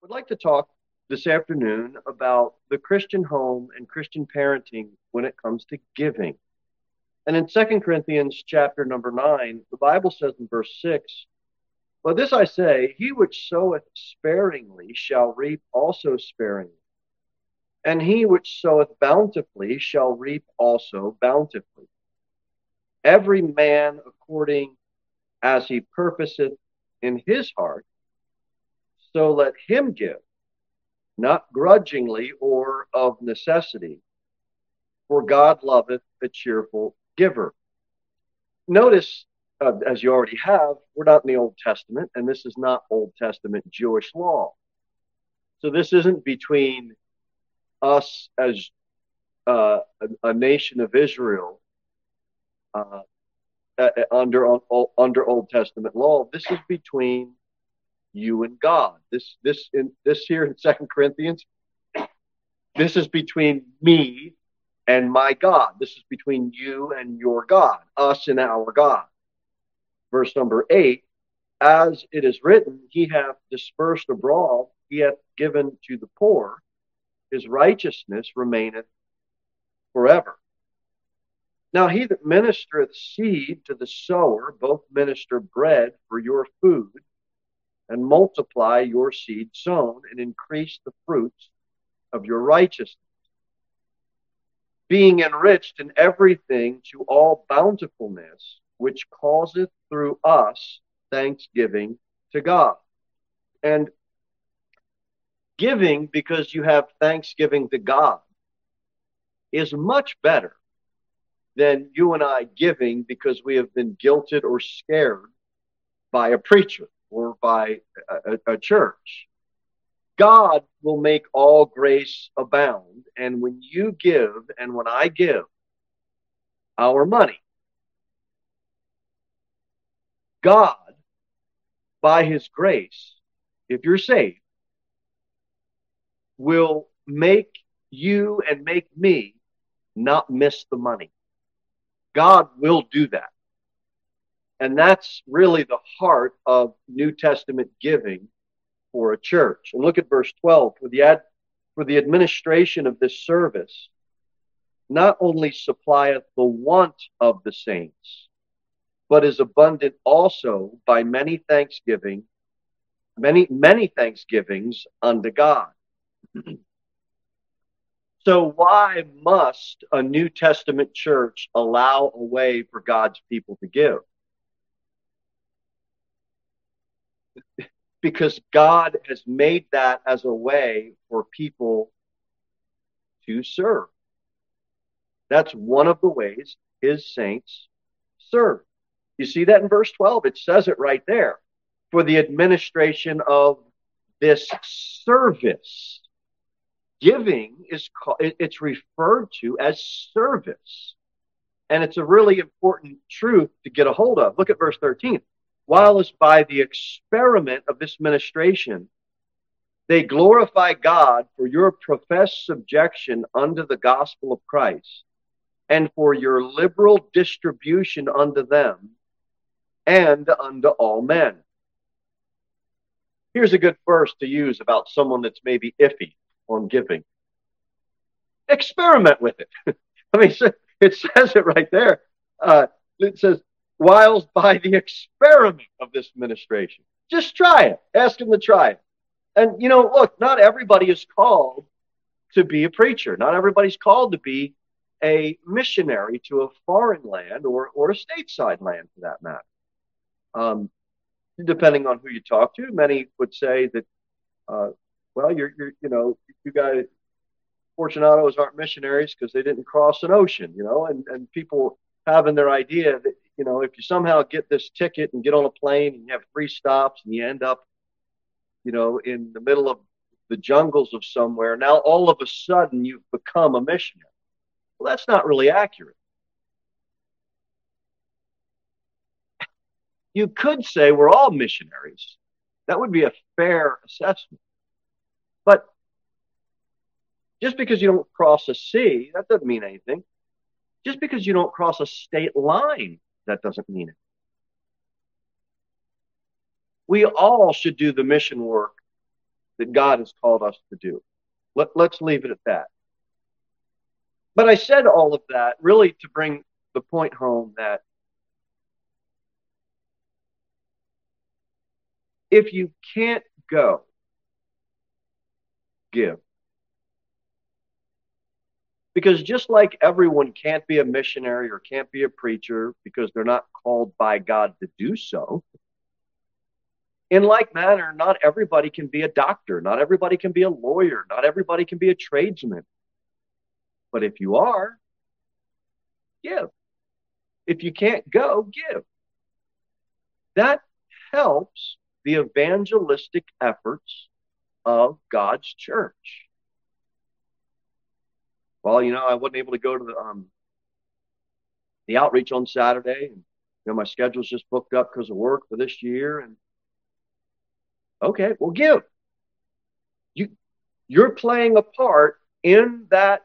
I'd like to talk this afternoon about the Christian home and Christian parenting when it comes to giving. And in Second Corinthians chapter number 9, the Bible says in verse 6, "But this I say, he which soweth sparingly shall reap also sparingly, and he which soweth bountifully shall reap also bountifully. Every man according as he purposeth in his heart, so let him give, not grudgingly or of necessity, for God loveth a cheerful giver." Notice, as you already have, we're not in the Old Testament, and this is not Old Testament Jewish law. So this isn't between us as a nation of Israel uh, under Old Testament law. This is between you and God. This here in Second Corinthians, this is between me and my God. This is between you and your God, us and our God. Verse number 8, as it is written, he hath dispersed abroad, he hath given to the poor, his righteousness remaineth forever. Now he that ministereth seed to the sower, both minister bread for your food, and multiply your seed sown, and increase the fruits of your righteousness, being enriched in everything to all bountifulness, which causeth through us thanksgiving to God. And giving because you have thanksgiving to God is much better than you and I giving because we have been guilted or scared by a preacher or by a church. God will make all grace abound. And when you give and when I give our money, God, by his grace, if you're saved, will make you and make me not miss the money. God will do that. And that's really the heart of New Testament giving for a church. And look at verse 12. For the administration of this service not only supplieth the want of the saints, but is abundant also by many thanksgivings unto God. So why must a New Testament church allow a way for God's people to give? Because God has made that as a way for people to serve. That's one of the ways his saints serve. You see that in verse 12? It says it right there. For the administration of this service. Giving it's referred to as service. And it's a really important truth to get a hold of. Look at verse 13. While as by the experiment of this ministration, they glorify God for your professed subjection unto the gospel of Christ, and for your liberal distribution unto them, and unto all men. Here's a good verse to use about someone that's maybe iffy on giving. Experiment with it. I mean, it says it right there. It says, whilst by the experiment of this ministration. Just try it. Ask him to try it. And, look, not everybody is called to be a preacher. Not everybody's called to be a missionary to a foreign land or a stateside land, for that matter. Depending on who you talk to, many would say that, well, you guys, Fortunatos aren't missionaries because they didn't cross an ocean, and people having their idea that, if you somehow get this ticket and get on a plane and you have 3 stops and you end up, in the middle of the jungles of somewhere, now all of a sudden you've become a missionary. Well, that's not really accurate. You could say we're all missionaries. That would be a fair assessment. But just because you don't cross a sea, that doesn't mean anything. Just because you don't cross a state line, that doesn't mean it. We all should do the mission work that God has called us to do. Let's leave it at that. But I said all of that really to bring the point home that if you can't go, give. Because just like everyone can't be a missionary or can't be a preacher because they're not called by God to do so, in like manner, not everybody can be a doctor, not everybody can be a lawyer, not everybody can be a tradesman. But if you are, give. If you can't go, give. That helps the evangelistic efforts of God's church. Well, I wasn't able to go to the outreach on Saturday, and my schedule's just booked up because of work for this year. And okay, well, give. You're playing a part in that.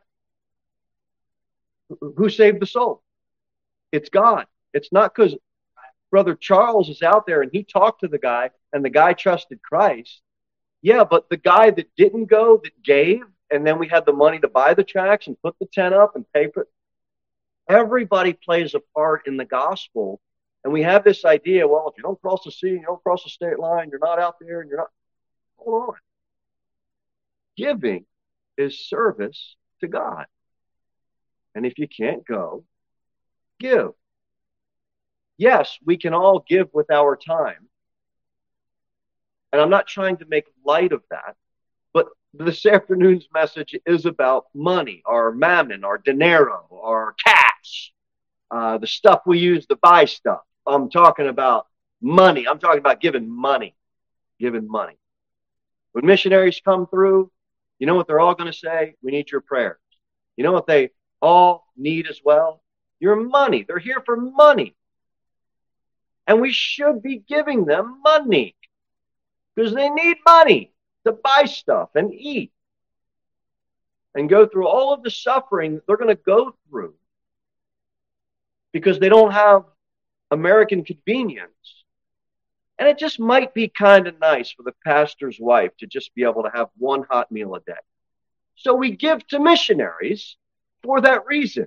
Who saved the soul? It's God. It's not because Brother Charles is out there and he talked to the guy and the guy trusted Christ. Yeah, but the guy that didn't go, that gave, and then we had the money to buy the tracks and put the tent up and pay for it. Everybody plays a part in the gospel. And we have this idea, well, if you don't cross the sea, you don't cross the state line, you're not out there and you're not. Hold on. Giving is service to God. And if you can't go, give. Yes, we can all give with our time. And I'm not trying to make light of that. But this afternoon's message is about money, our mammon, our dinero, our cash, the stuff we use to buy stuff. I'm talking about money. I'm talking about giving money. Giving money. When missionaries come through, you know what they're all going to say? We need your prayers. You know what they all need as well? Your money. They're here for money. And we should be giving them money because they need money to buy stuff and eat and go through all of the suffering that they're going to go through because they don't have American convenience. And it just might be kind of nice for the pastor's wife to just be able to have one hot meal a day. So we give to missionaries for that reason.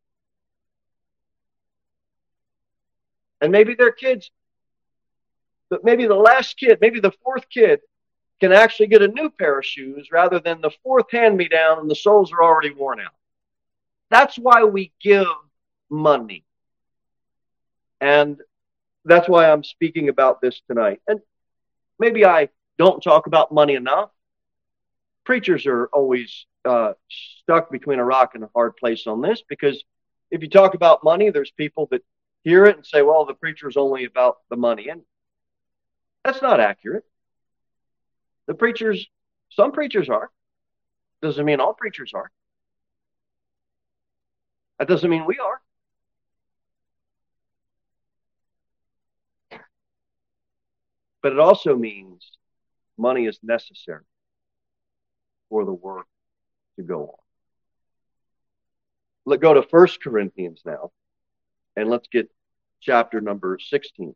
And maybe their kids, but maybe the last kid, maybe the fourth kid can actually get a new pair of shoes rather than the fourth hand-me-down and the soles are already worn out. That's why we give money. And that's why I'm speaking about this tonight. And maybe I don't talk about money enough. Preachers are always stuck between a rock and a hard place on this because if you talk about money, there's people that hear it and say, well, the preacher's only about the money. And that's not accurate. Some preachers are. Doesn't mean all preachers are. That doesn't mean we are. But it also means money is necessary for the work to go on. Let's go to 1 Corinthians now, and let's get chapter number 16.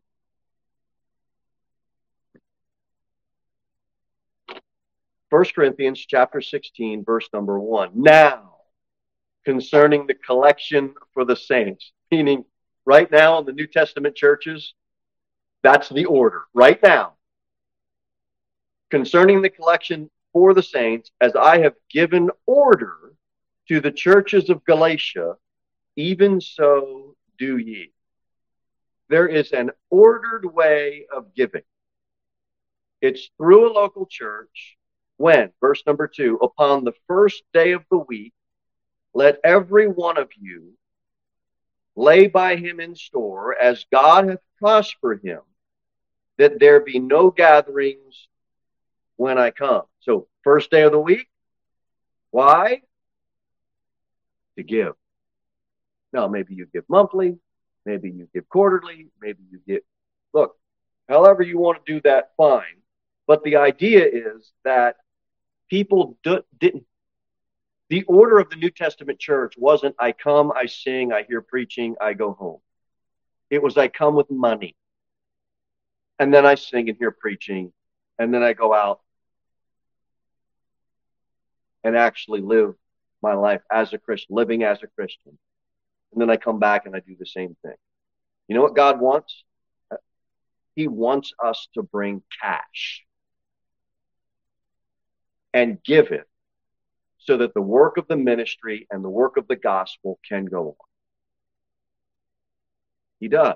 1 Corinthians chapter 16, verse number 1. Now, concerning the collection for the saints, meaning right now in the New Testament churches, that's the order. Right now, concerning the collection for the saints, as I have given order to the churches of Galatia, even so do ye. There is an ordered way of giving. It's through a local church. When? Verse number 2, upon the first day of the week, let every one of you lay by him in store, as God hath prospered him, that there be no gatherings when I come. So, first day of the week. Why? To give. Now, maybe you give monthly, maybe you give quarterly, maybe you give. Look, however you want to do that, fine. But the idea is that people didn't. The order of the New Testament church wasn't I come, I sing, I hear preaching, I go home. It was I come with money. And then I sing and hear preaching. And then I go out and actually live my life as a Christian, living as a Christian. And then I come back and I do the same thing. You know what God wants? He wants us to bring cash and give it so that the work of the ministry and the work of the gospel can go on. He does.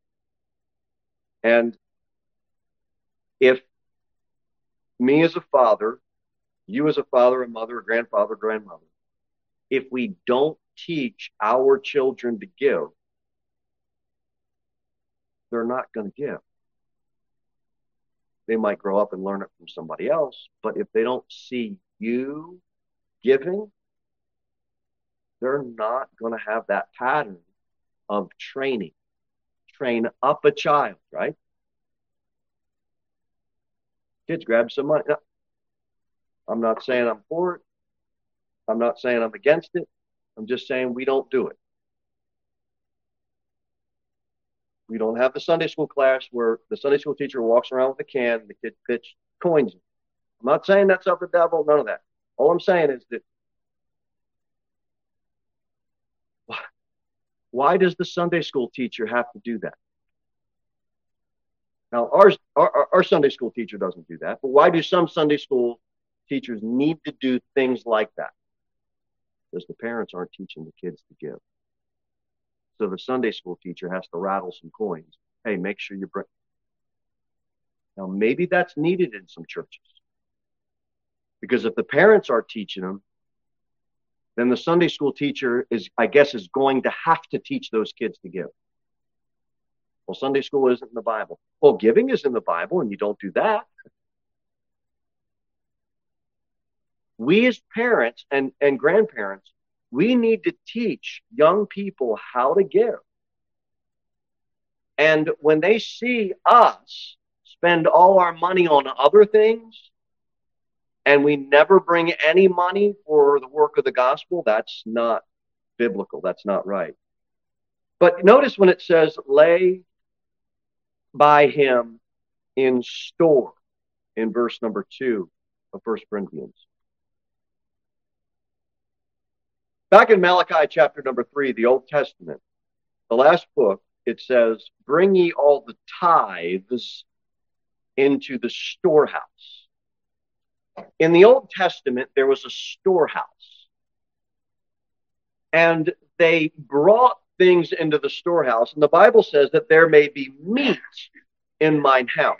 And if me as a father, you as a father and mother, grandfather, grandmother, if we don't teach our children to give, they're not going to give. They might grow up and learn it from somebody else, but if they don't see you giving, they're not going to have that pattern of training. Train up a child, right? Kids, grab some money. No, I'm not saying I'm for it. I'm not saying I'm against it. I'm just saying we don't do it. We don't have the Sunday school class where the Sunday school teacher walks around with a can and the kid pitch coins in. I'm not saying that's of the devil, none of that. All I'm saying is that why does the Sunday school teacher have to do that? Now, our Sunday school teacher doesn't do that, but why do some Sunday school teachers need to do things like that? Because the parents aren't teaching the kids to give. So the Sunday school teacher has to rattle some coins. Hey, make sure you bring. Now, maybe that's needed in some churches. Because if the parents are teaching them, then the Sunday school teacher is going to have to teach those kids to give. Well, Sunday school isn't in the Bible. Well, giving is in the Bible, and you don't do that. We as parents and grandparents, we need to teach young people how to give. And when they see us spend all our money on other things, and we never bring any money for the work of the gospel, that's not biblical. That's not right. But notice when it says, lay by him in store, in verse number 2 of 1 Corinthians. Back in Malachi chapter number 3, the Old Testament, the last book, it says, bring ye all the tithes into the storehouse. In the Old Testament, there was a storehouse. And they brought things into the storehouse. And the Bible says that there may be meat in mine house.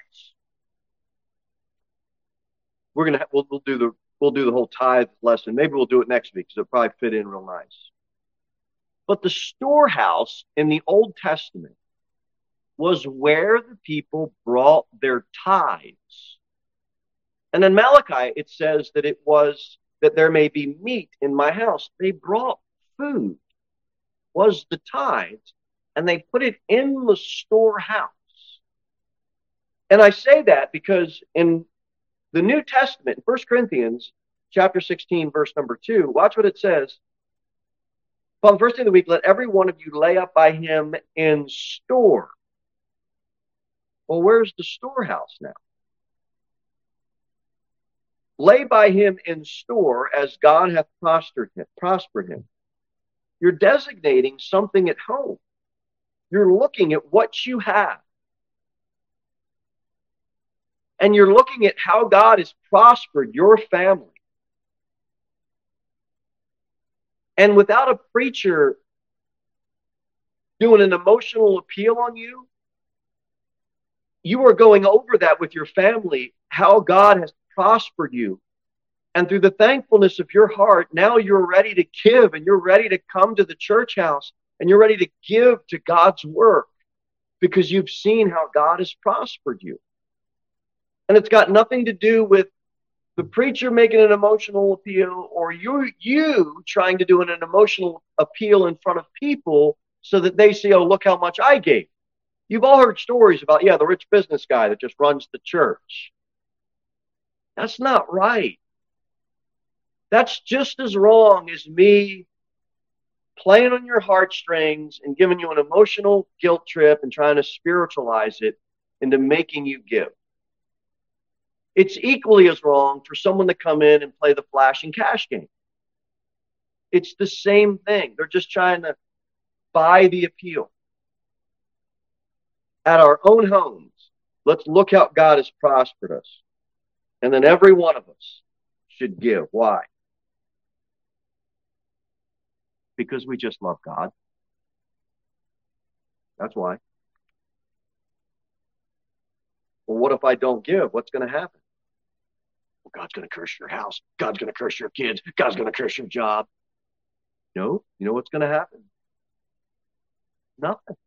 We'll do the whole tithe lesson. Maybe we'll do it next week because it'll probably fit in real nice. But the storehouse in the Old Testament was where the people brought their tithes. And in Malachi, it says that it was that there may be meat in my house. They brought food, was the tithes, and they put it in the storehouse. And I say that because in the New Testament, 1 Corinthians chapter 16, verse number 2, watch what it says. Upon the first day of the week, let every one of you lay up by him in store. Well, where's the storehouse now? Lay by him in store as God hath prospered him. You're designating something at home. You're looking at what you have. And you're looking at how God has prospered your family. And without a preacher doing an emotional appeal on you, you are going over that with your family, how God has prospered you. And through the thankfulness of your heart, now you're ready to give and you're ready to come to the church house and you're ready to give to God's work because you've seen how God has prospered you. And it's got nothing to do with the preacher making an emotional appeal or you trying to do an emotional appeal in front of people so that they see, oh, look how much I gave. You've all heard stories about, the rich business guy that just runs the church. That's not right. That's just as wrong as me playing on your heartstrings and giving you an emotional guilt trip and trying to spiritualize it into making you give. It's equally as wrong for someone to come in and play the flash and cash game. It's the same thing. They're just trying to buy the appeal. At our own homes, let's look how God has prospered us. And then every one of us should give. Why? Because we just love God. That's why. Well, what if I don't give? What's going to happen? Well, God's going to curse your house. God's going to curse your kids. God's going to curse your job. No, you know what's going to happen? Nothing.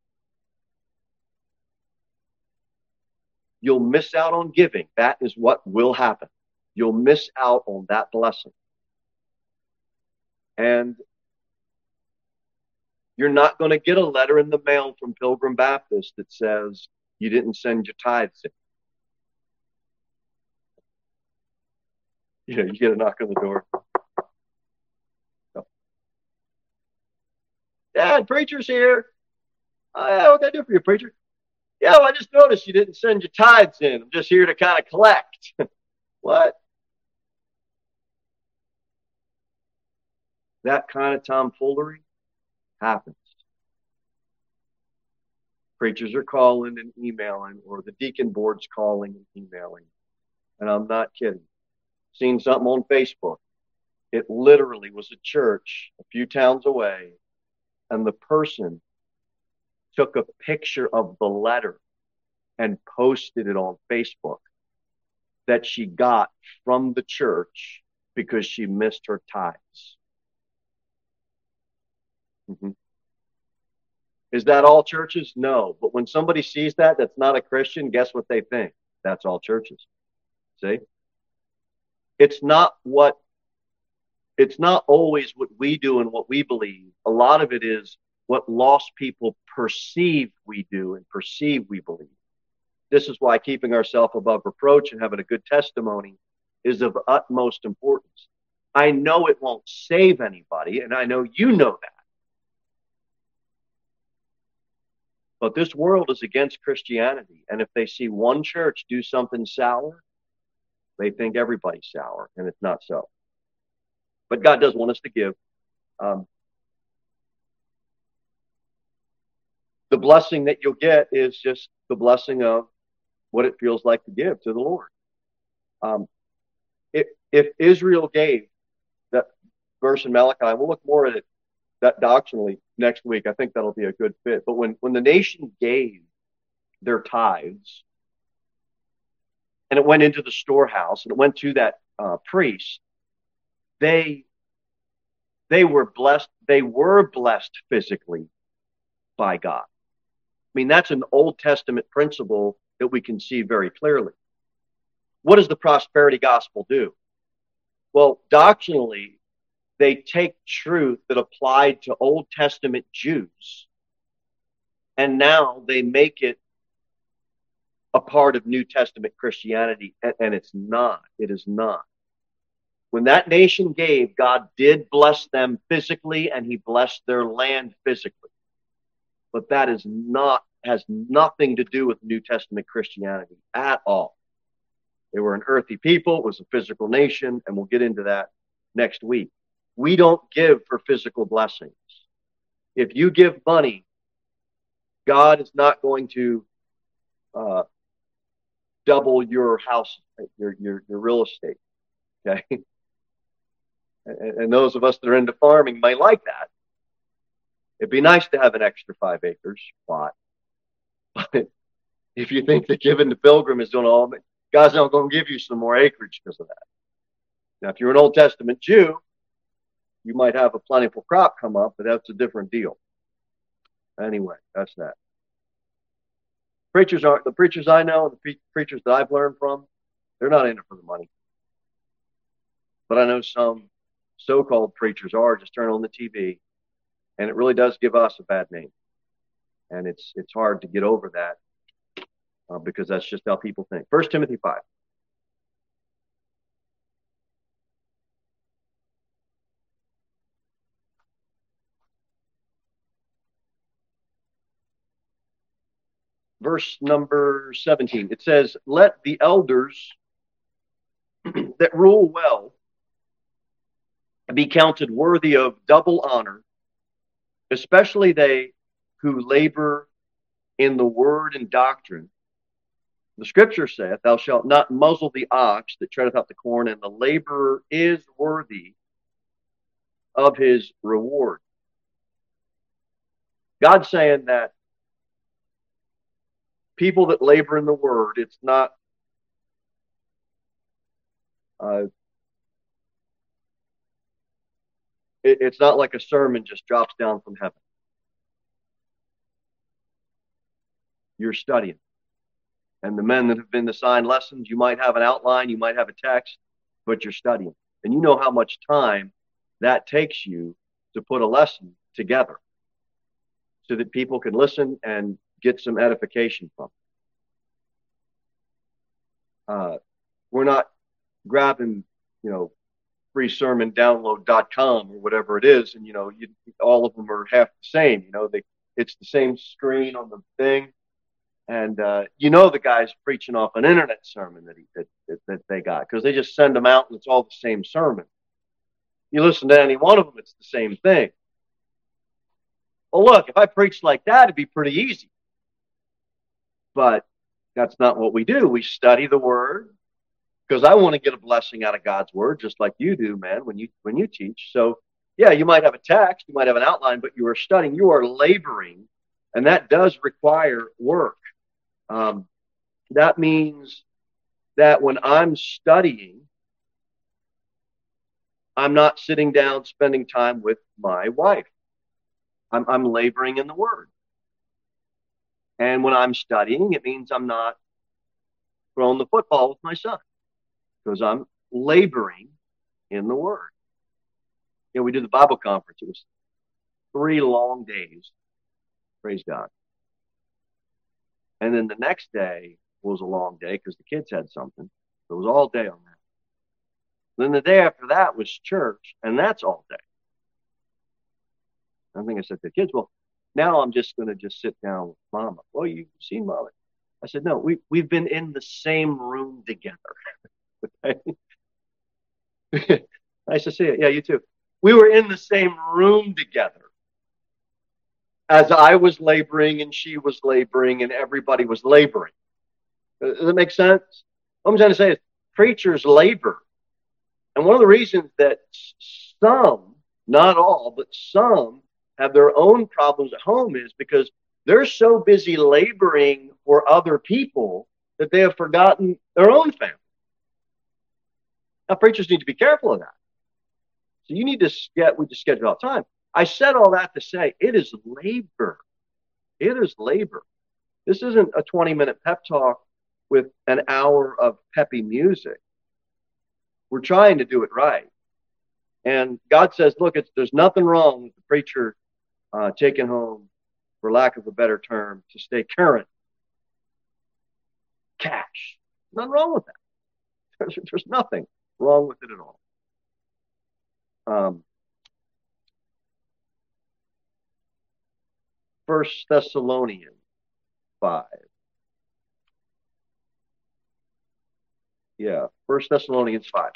You'll miss out on giving. That is what will happen. You'll miss out on that blessing. And you're not going to get a letter in the mail from Pilgrim Baptist that says you didn't send your tithes in. You know, you get a knock on the door. Dad, preacher's here. Oh, yeah, what can I do for you, preacher? Yeah, well, I just noticed you didn't send your tithes in. I'm just here to kind of collect. What? That kind of tomfoolery happens. Preachers are calling and emailing, or the deacon board's calling and emailing. And I'm not kidding. Seen something on Facebook. It literally was a church a few towns away, and the person took a picture of the letter and posted it on Facebook that she got from the church because she missed her tithes. Mm-hmm. Is that all churches? No. But when somebody sees that, that's not a Christian, guess what they think? That's all churches. See? It's not always what we do and what we believe. A lot of it is what lost people perceive we do and perceive we believe. This is why keeping ourselves above reproach and having a good testimony is of utmost importance. I know it won't save anybody, and I know you know that. But this world is against Christianity. And if they see one church do something sour, they think everybody's sour, and it's not so. But God does want us to give. The blessing that you'll get is just the blessing of what it feels like to give to the Lord. If Israel gave, that verse in Malachi, we'll look more at it that doctrinally next week. I think that'll be a good fit. But when the nation gave their tithes, and it went into the storehouse, and it went to that priest, they were blessed. They were blessed physically by God. I mean, that's an Old Testament principle that we can see very clearly. What does the prosperity gospel do? Well, doctrinally, they take truth that applied to Old Testament Jews, and now they make it a part of New Testament Christianity, and it's not. It is not. When that nation gave, God did bless them physically, and he blessed their land physically. But that has nothing to do with New Testament Christianity at all. They were an earthy people. It was a physical nation, and we'll get into that next week. We don't give for physical blessings. If you give money, God is not going to double your house, your real estate. Okay, and those of us that are into farming might like that. It'd be nice to have an extra 5 acres plot. But if you think that giving to Pilgrim is doing all of it, God's not going to give you some more acreage because of that. Now, if you're an Old Testament Jew, you might have a plentiful crop come up, but that's a different deal. Anyway, that's that. The preachers I know, the preachers that I've learned from, they're not in it for the money. But I know some so-called preachers are. Just turn on the TV, and it really does give us a bad name. And it's hard to get over that because that's just how people think. 1 Timothy 5. Verse number 17. It says, let the elders that rule well be counted worthy of double honor, especially they who labor in the word and doctrine. The scripture saith, Thou shalt not muzzle the ox that treadeth out the corn, and the laborer is worthy of his reward. God's saying that people that labor in the word, uh, it's not like a sermon just drops down from heaven. You're studying. And the men that have been assigned lessons, you might have an outline, you might have a text, but you're studying. And you know how much time that takes you to put a lesson together so that people can listen and get some edification from it. We're not grabbing, freesermondownload.com or whatever it is, and all of them are half the same. It's the same screen on the thing, and the guy's preaching off an internet sermon that they got, because they just send them out and it's all the same sermon. You listen to any one of them, it's the same thing. Well, look, if I preached like that, it'd be pretty easy. But that's not what we do. We study the word, because I want to get a blessing out of God's word, just like you do, man, when you teach. So, yeah, you might have a text, you might have an outline, but you are studying, you are laboring, and that does require work. That means that when I'm studying, I'm not sitting down spending time with my wife. I'm laboring in the word. And when I'm studying, it means I'm not throwing the football with my son, because I'm laboring in the word. We did the Bible conference. It was 3 long days. Praise God. And then the next day was a long day because the kids had something. So it was all day on that. Then the day after that was church, and that's all day. I think I said to the kids, well, now I'm just going to just sit down with Mama. Well, you've seen Mama. I said, no, we've been in the same room together. Nice to see you. Yeah, you too. We were in the same room together as I was laboring and she was laboring and everybody was laboring. Does that make sense? What I'm trying to say is preachers labor. And one of the reasons that some, not all, but some have their own problems at home is because they're so busy laboring for other people that they have forgotten their own family. Now, preachers need to be careful of that. So you need to schedule out time. I said all that to say it is labor. It is labor. This isn't a 20-minute pep talk with an hour of peppy music. We're trying to do it right. And God says, look, there's nothing wrong with the preacher taking home, for lack of a better term, to stay current, cash. Nothing wrong with that. There's nothing wrong with it at all. First Thessalonians 5. Yeah, First Thessalonians 5.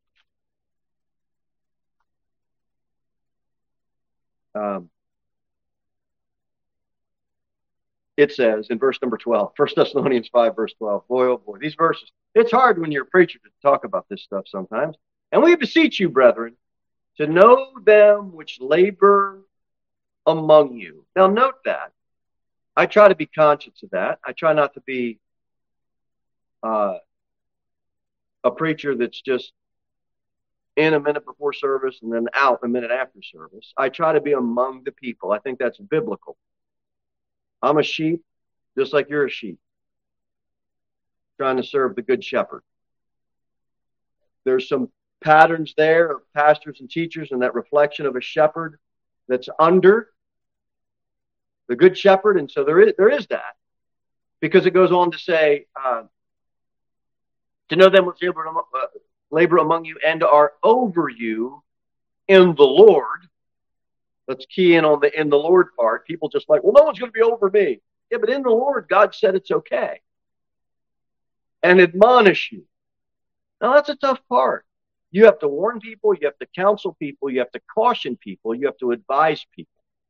It says in verse number 12, 1 Thessalonians 5, verse 12, boy, oh boy, these verses. It's hard when you're a preacher to talk about this stuff sometimes. And we beseech you, brethren, to know them which labor among you. Now, note that. I try to be conscious of that. I try not to be a preacher that's just in a minute before service and then out a minute after service. I try to be among the people. I think that's biblical. I'm a sheep, just like you're a sheep, trying to serve the good shepherd. There's some patterns there of pastors and teachers and that reflection of a shepherd that's under the good shepherd. And so there is that, because it goes on to say, to know them which labor among you and are over you in the Lord. Let's key in on the in the Lord part. People just like, well, no one's going to be over me. Yeah, but in the Lord, God said it's okay. And admonish you. Now, that's a tough part. You have to warn people, you have to counsel people, you have to caution people, you have to advise people.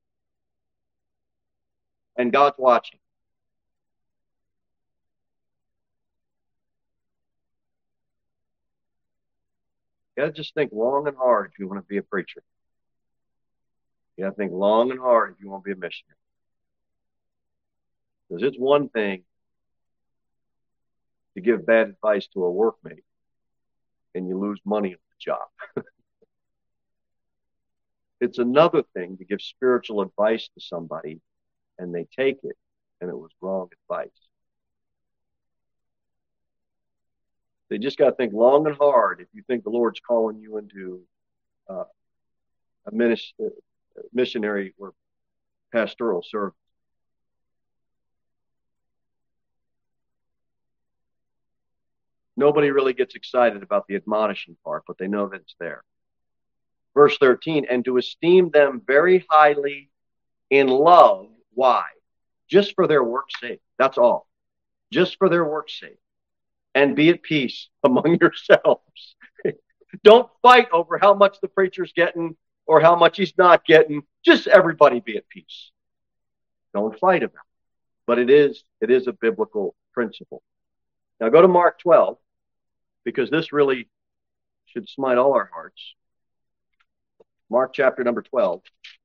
And God's watching. You got to just think long and hard if you want to be a preacher. You got to think long and hard if you want to be a missionary. Because it's one thing to give bad advice to a workmate and you lose money on the job. It's another thing to give spiritual advice to somebody and they take it and it was wrong advice. They just got to think long and hard if you think the Lord's calling you into a missionary or pastoral service. Nobody really gets excited about the admonishing part, but they know that it's there. Verse 13, and to esteem them very highly in love. Why? Just for their work's sake. That's all. Just for their work's sake. And be at peace among yourselves. Don't fight over how much the preacher's getting or how much he's not getting. Just everybody be at peace. Don't fight about it. But it is a biblical principle. Now go to Mark 12, because this really should smite all our hearts. Mark chapter number 12.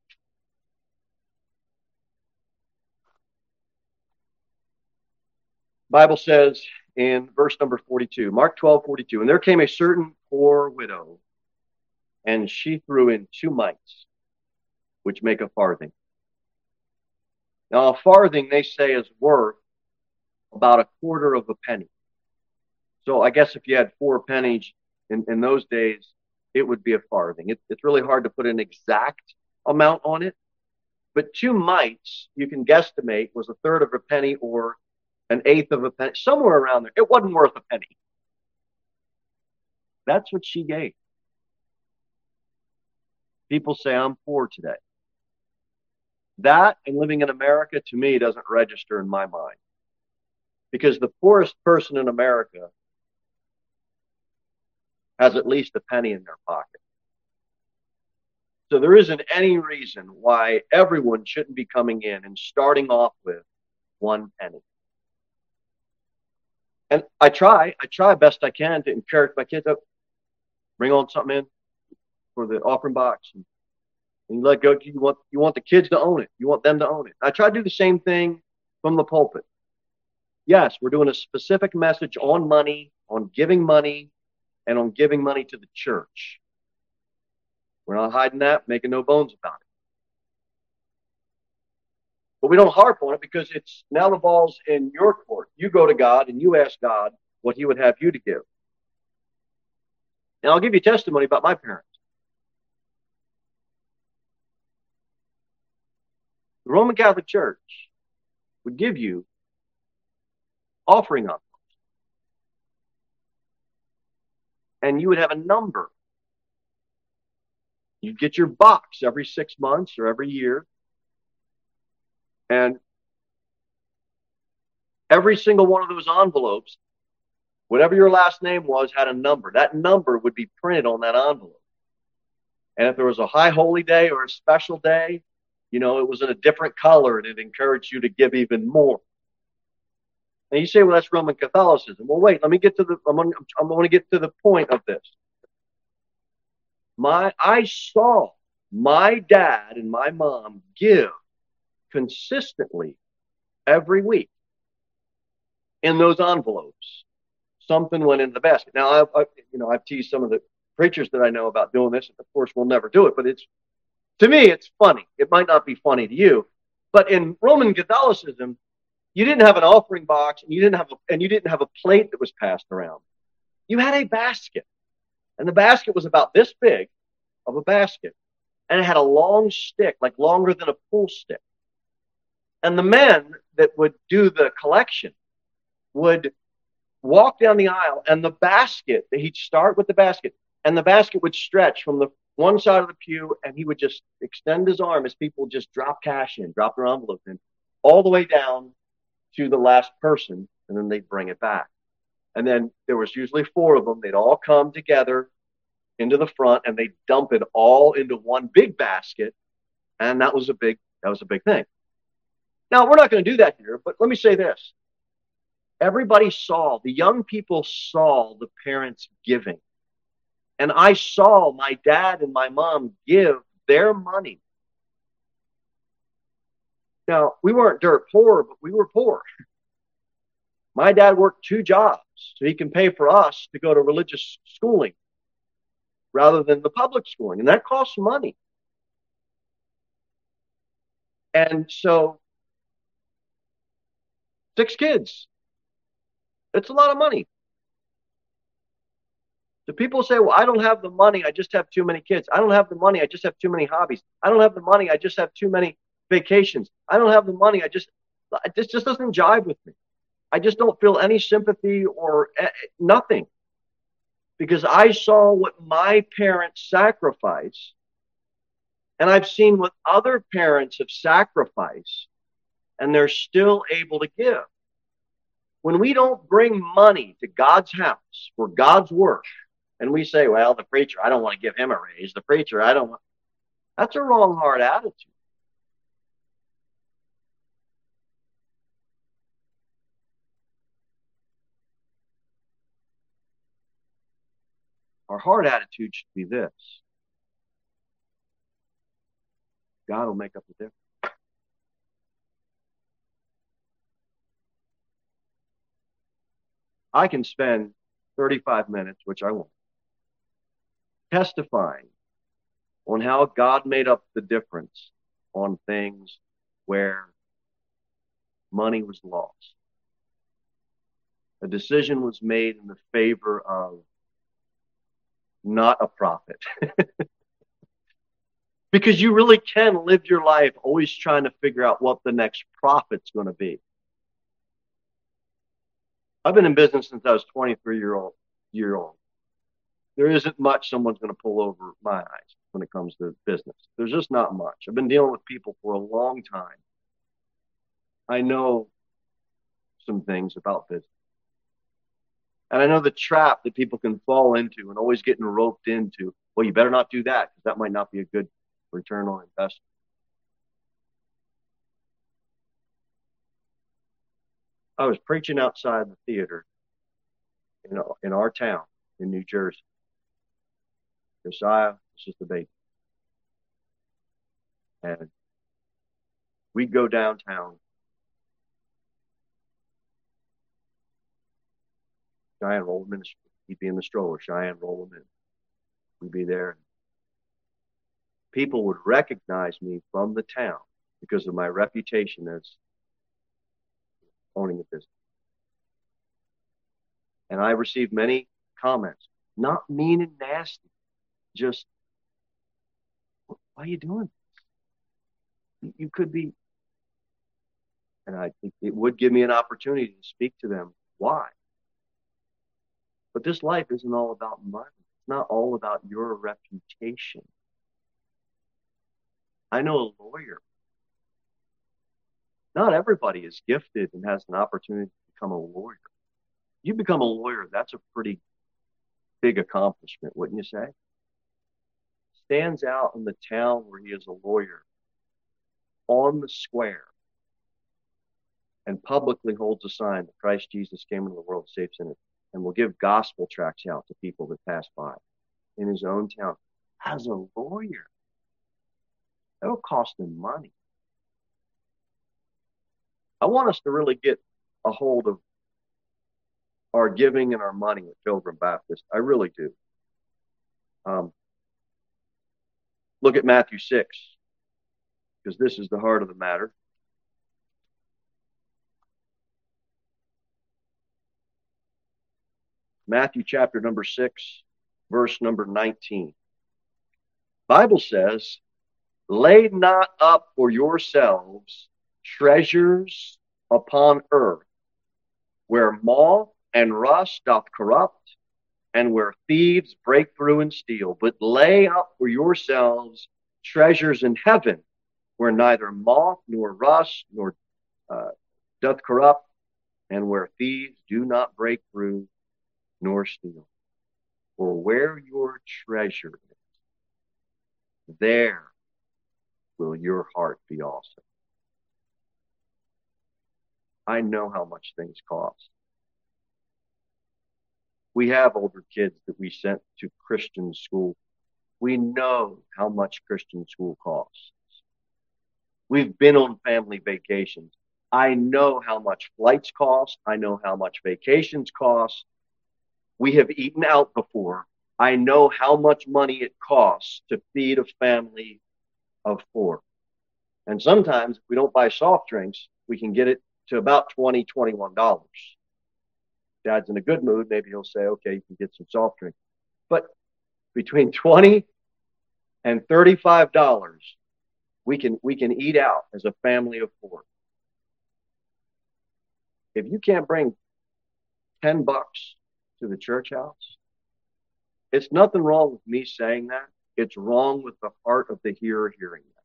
Bible says in verse number 42, Mark 12:42, and there came a certain poor widow, and she threw in 2 mites, which make a farthing. Now, a farthing, they say, is worth about a quarter of a penny. So I guess if you had 4 pennies in those days, it would be a farthing. It's really hard to put an exact amount on it, but 2 mites, you can guesstimate, was a third of a penny or an eighth of a penny, somewhere around there. It wasn't worth a penny. That's what she gave. People say, I'm poor today. That and living in America, to me, doesn't register in my mind. Because the poorest person in America has at least a penny in their pocket. So there isn't any reason why everyone shouldn't be coming in and starting off with 1 penny. And I try best I can to encourage my kids up, bring on something in for the offering box, and you let go. You want the kids to own it. You want them to own it. I try to do the same thing from the pulpit. Yes, we're doing a specific message on money, on giving money, and on giving money to the church. We're not hiding that, making no bones about it. But we don't harp on it because it's now the ball's in your court. You go to God and you ask God what he would have you to give. And I'll give you testimony about my parents. The Roman Catholic Church would give you offering envelopes. And you would have a number. You'd get your box every 6 months or every year. And every single one of those envelopes, whatever your last name was, had a number. That number would be printed on that envelope. And if there was a high holy day or a special day, it was in a different color and it encouraged you to give even more. And you say, well, that's Roman Catholicism. Well, wait, let me get to I'm going to get to the point of this. I saw my dad and my mom give consistently every week in those envelopes. Something went into the basket. Now, I've teased some of the preachers that I know about doing this. Of course, we'll never do it, but to me, it's funny. It might not be funny to you, but in Roman Catholicism, you didn't have an offering box, and you didn't have a plate that was passed around. You had a basket, and the basket was about this big of a basket, and it had a long stick, like longer than a pool stick. And the men that would do the collection would walk down the aisle, and the basket, he'd start with the basket, and the basket would stretch from the one side of the pew, and he would just extend his arm as people just drop cash in, drop their envelope in, all the way down to the last person, and then they'd bring it back. And then there was usually four of them. They'd all come together into the front and they'd dump it all into one big basket. And that was a big thing. Now, we're not going to do that here, but let me say this. Everybody saw, the young people saw the parents giving. And I saw my dad and my mom give their money. Now, we weren't dirt poor, but we were poor. My dad worked 2 jobs so he can pay for us to go to religious schooling rather than the public schooling. And that costs money. And so 6 kids, it's a lot of money. The people say, well, I don't have the money. I just have too many kids. I don't have the money. I just have too many hobbies. I don't have the money. I just have too many vacations. I don't have the money. This just doesn't jive with me. I just don't feel any sympathy or nothing, because I saw what my parents sacrificed, and I've seen what other parents have sacrificed, and they're still able to give. When we don't bring money to God's house for God's work, and we say, well, the preacher, I don't want to give him a raise. The preacher, I don't want. That's a wrong, hard attitude. Our hard attitude should be this: God will make up the difference. I can spend 35 minutes, which I won't, testifying on how God made up the difference on things where money was lost. A decision was made in the favor of not a profit. Because you really can live your life always trying to figure out what the next profit's going to be. I've been in business since I was 23 year old. There isn't much someone's going to pull over my eyes when it comes to business. There's just not much. I've been dealing with people for a long time. I know some things about business. And I know the trap that people can fall into and always getting roped into. Well, you better not do that because that might not be a good return on investment. I was preaching outside the theater, in our town in New Jersey. Josiah was just a baby. And we'd go downtown. Cheyenne roll him in. He'd be in the stroller. Cheyenne roll him in. We'd be there. People would recognize me from the town because of my reputation as owning a business. And I received many comments, not mean and nasty, just, why are you doing this? You could be. And I think it would give me an opportunity to speak to them why. But this life isn't all about money. It's not all about your reputation. I know a lawyer. Not everybody is gifted and has an opportunity to become a lawyer. You become a lawyer, that's a pretty big accomplishment, wouldn't you say? Stands out in the town where he is a lawyer, on the square, and publicly holds a sign that Christ Jesus came into the world to save sinners, and will give gospel tracts out to people that pass by in his own town as a lawyer. That'll cost him money. I want us to really get a hold of our giving and our money at Pilgrim Baptist. I really do. Look at Matthew 6, because this is the heart of the matter. Matthew chapter number 6, verse number 19. Bible says, lay not up for yourselves treasures upon earth, where moth and rust doth corrupt, and where thieves break through and steal. But lay up for yourselves treasures in heaven, where neither moth nor rust nor doth corrupt, and where thieves do not break through nor steal. For where your treasure is, there will your heart be also. I know how much things cost. We have older kids that we sent to Christian school. We know how much Christian school costs. We've been on family vacations. I know how much flights cost. I know how much vacations cost. We have eaten out before. I know how much money it costs to feed a family of four. And sometimes if we don't buy soft drinks, we can get it to about $20, $21. Dad's in a good mood. Maybe he'll say, okay, you can get some soft drink. But between $20 and $35, we can eat out as a family of four. If you can't bring $10 to the church house, it's nothing wrong with me saying that. It's wrong with the heart of the hearer hearing that.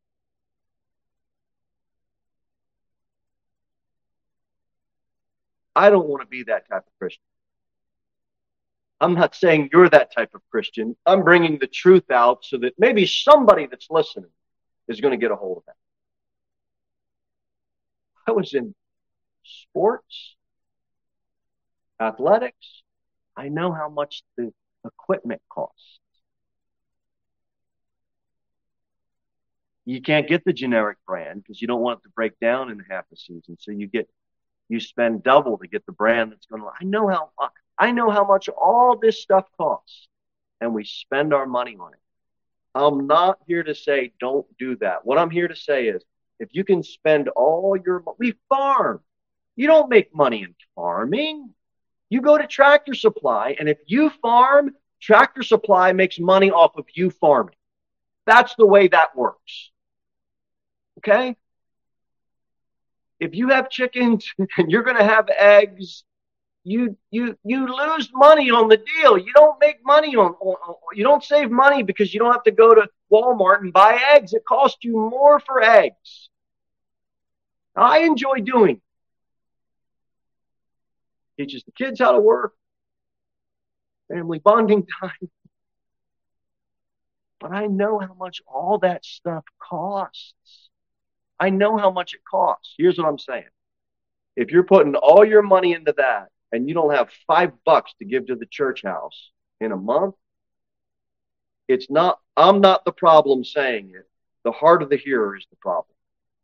I don't want to be that type of Christian. I'm not saying you're that type of Christian. I'm bringing the truth out so that maybe somebody that's listening is going to get a hold of that. I was in sports, athletics. I know how much the equipment costs. You can't get the generic brand because you don't want it to break down in half a season. So you spend double to get the brand that's going to. I know how much all this stuff costs, and we spend our money on it. I'm not here to say don't do that. What I'm here to say is if you can spend all your we farm. You don't make money in farming. You go to Tractor Supply, and if you farm, Tractor Supply makes money off of you farming. That's the way that works. Okay? If you have chickens and you're going to have eggs, you lose money on the deal. You don't make money you don't save money because you don't have to go to Walmart and buy eggs. It costs you more for eggs. Now, I enjoy doing it. Teaches the kids how to work, family bonding time. But I know how much all that stuff costs. I know how much it costs. Here's what I'm saying. If you're putting all your money into that and you don't have $5 to give to the church house in a month, I'm not the problem saying it. The heart of the hearer is the problem.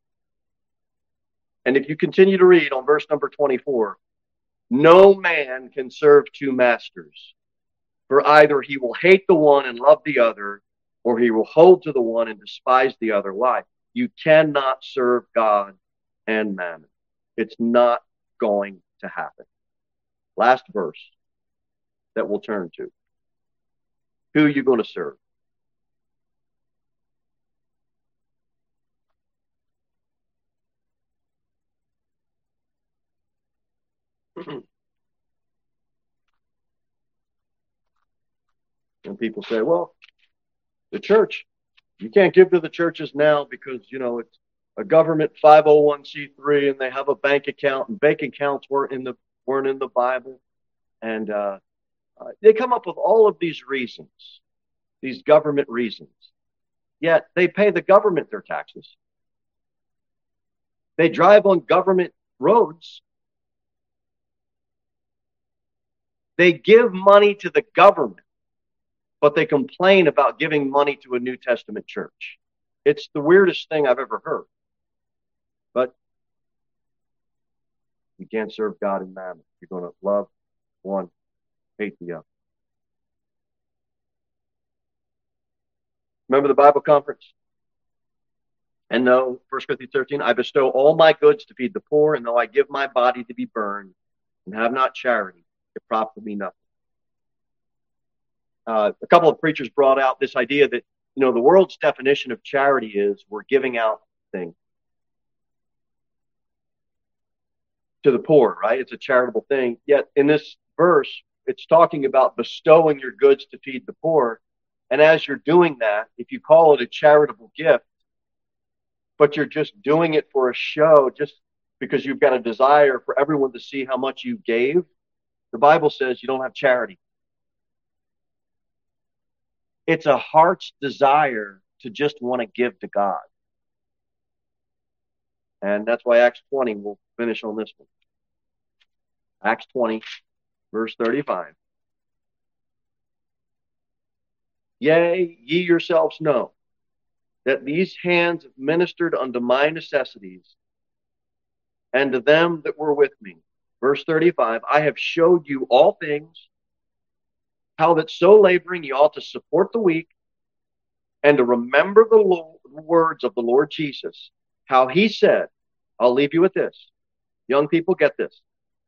And if you continue to read on verse number 24, no man can serve two masters, for either he will hate the one and love the other, or he will hold to the one and despise the other. Why? You cannot serve God and mammon. It's not going to happen. Last verse that we'll turn to. Who are you going to serve? And people say, well, the church, you can't give to the churches now because, it's a government 501c3 and they have a bank account, and bank accounts weren't in the Bible. And they come up with all of these reasons, these government reasons. Yet they pay the government their taxes. They drive on government roads. They give money to the government, but they complain about giving money to a New Testament church. It's the weirdest thing I've ever heard. But you can't serve God and mammon. You're going to love one, hate the other. Remember the Bible conference? And no, 1 Corinthians 13, I bestow all my goods to feed the poor, and though I give my body to be burned and have not charity, it profiteth me nothing. A couple of preachers brought out this idea that, the world's definition of charity is we're giving out things to the poor, right? It's a charitable thing. Yet in this verse, it's talking about bestowing your goods to feed the poor. And as you're doing that, if you call it a charitable gift, but you're just doing it for a show, just because you've got a desire for everyone to see how much you gave, The Bible says you don't have charity. It's a heart's desire to just want to give to God. And that's why Acts 20, we'll finish on this one. Acts 20, verse 35. Yea, ye yourselves know that these hands have ministered unto my necessities and to them that were with me. Verse 35, I have showed you all things, how that so laboring ye ought to support the weak and to remember the words of the Lord Jesus, how he said, I'll leave you with this. Young people, get this.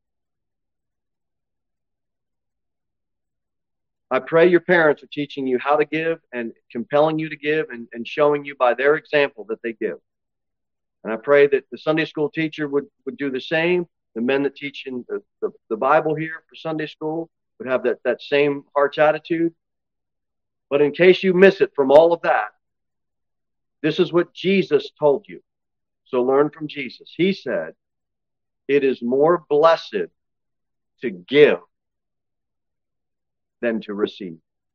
I pray your parents are teaching you how to give and compelling you to give and showing you by their example that they give. And I pray that the Sunday school teacher would do the same. The men that teach in the Bible here for Sunday school would have that same heart's attitude. But in case you miss it from all of that, this is what Jesus told you. So learn from Jesus. He said, it is more blessed to give than to receive.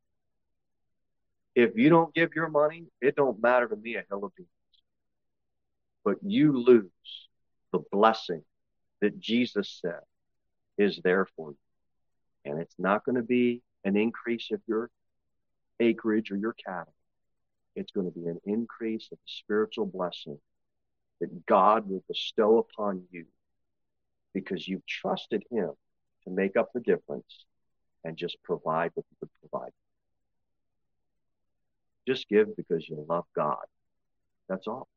If you don't give your money, it don't matter to me a hill of beans. But you lose the blessing that Jesus said is there for you. And it's not going to be an increase of your acreage or your cattle. It's going to be an increase of the spiritual blessing that God will bestow upon you because you've trusted him to make up the difference and just provide what he would provide. Just give because you love God. That's all.